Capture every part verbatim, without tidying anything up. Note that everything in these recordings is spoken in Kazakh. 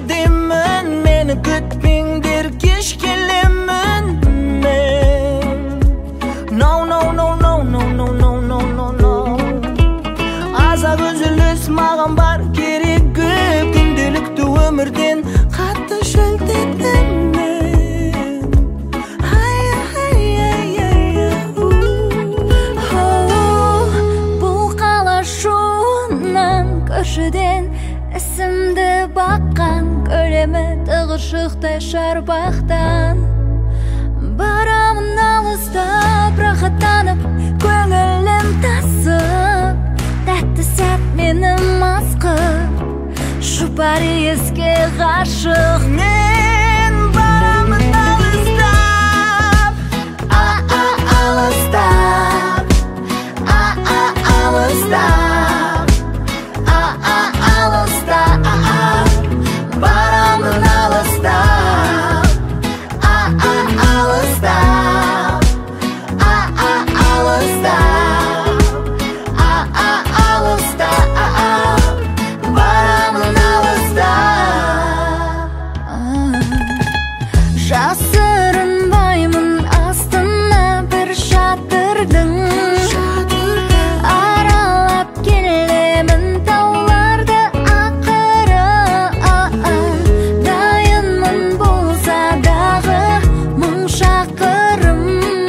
deyman, meni kutmingdir kech kelaman men. No no no no no no no no no no. Azab üzülüs mağan bar keregi, gündelikti ömürden qattiq shiltetdim men. Hay hay hay hay. Oh, bu qalaşunan köşeden esimde baqqan göreme tığışıqda şarbaqdan. Baramın alыстап, рахаттанып, көңілім тасып, тәтті сәт менің масқып, жұпары еске ғашық. Мен барамын алыстап, а-а алыстап, а-а алыстап, а-а алыстап, барамын алыстап, а-а алыстап, а-а алыстап, а-а алыстап, барамын алыстап. Жасырынбаймын астына бір шатырдың, аралап келемін тауларды ақыры. Дайынмын болса дағы мың шақырым,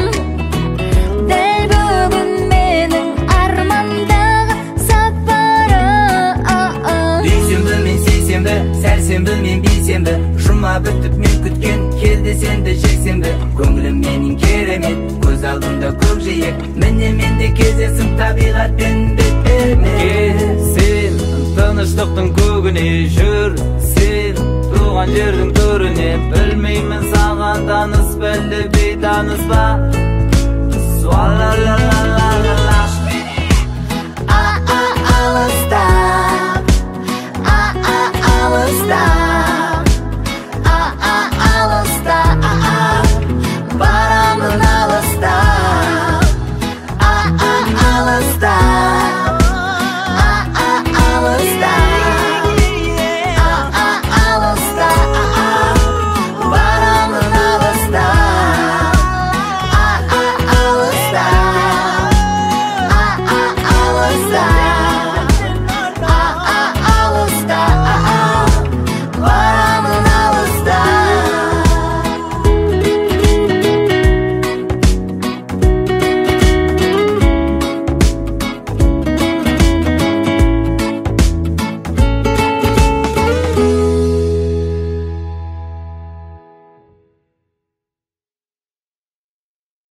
дәл бүгін менің армандағы сапары. Дүйсенбі мен сейсенбі, сәрсенбі мен бейсенбі, жұма бітіп мен күткен келді сенді жексенбі. Көңілім менің керемет, көз алдымда көкжиек, міне менде кездесің табиғатпен бетпе-бет. Сен тыныштықтың көгіне жүр, сен туған жердің төріне. Білмеймін саған таныс бәлі бейтаныс ба. Суалалалала